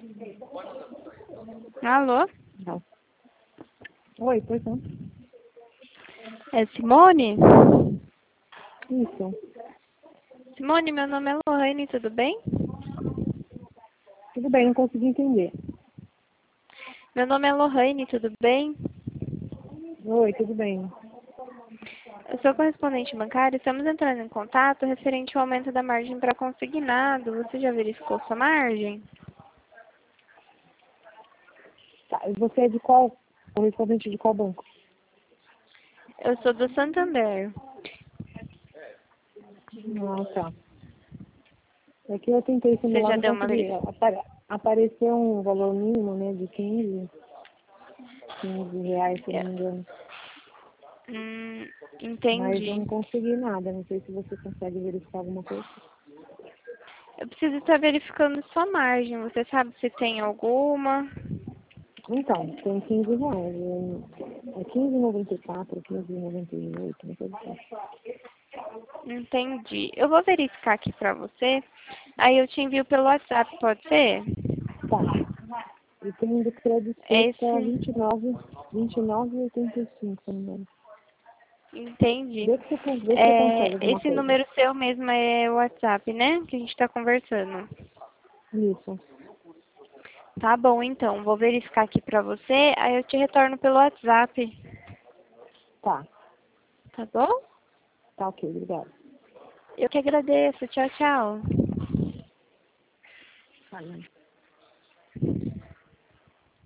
Alô? Não. Oi, pois não. É Simone? Isso. Simone, meu nome é Lohane, tudo bem? Tudo bem, não consegui entender. Meu nome é Lohane, tudo bem? Oi, tudo bem. Eu sou correspondente bancária, estamos entrando em contato referente ao aumento da margem para consignado. Você já verificou sua margem? Tá, e você é de qual? Correspondente de qual banco? Eu sou do Santander. Ah, tá. É que eu tentei Você simular, já não deu uma consegui. verificação? Apareceu um valor mínimo, né, de 15 reais, se eu não me engano. Mas eu Entendi. não consegui nada. Não sei se você consegue verificar alguma coisa. Eu preciso estar verificando sua margem. Você sabe se tem alguma? Então, tem 15 reais. É 15,94, 15,98, não sei o que. Entendi. Eu vou verificar aqui pra você. Aí eu te envio pelo WhatsApp, pode ser? Tá. E tem um do crédito É que é esse. 29,85, se não me engano. Entendi. Vê se você consegue alguma Esse coisa. número seu mesmo é o WhatsApp, né? Que a gente tá conversando. Isso. Tá bom, então. Vou verificar aqui pra você. Aí eu te retorno pelo WhatsApp. Tá. Tá bom? Tá ok, obrigada. Eu que agradeço. Tchau, tchau. Tá, né?